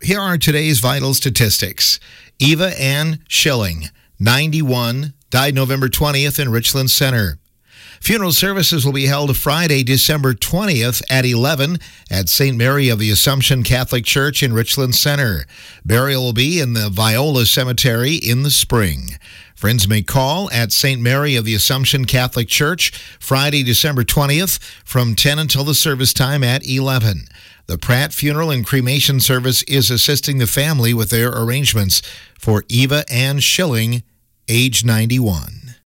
Here are today's vital statistics. Eva Ann Schilling, 91, died November 20th in Richland Center. Funeral services will be held Friday, December 20th at 11 at St. Mary of the Assumption Catholic Church in Richland Center. Burial will be in the Viola Cemetery in the spring. Friends may call at St. Mary of the Assumption Catholic Church Friday, December 20th from 10 until the service time at 11. The Pratt Funeral and Cremation Service is assisting the family with their arrangements for Eva Ann Schilling, age 91.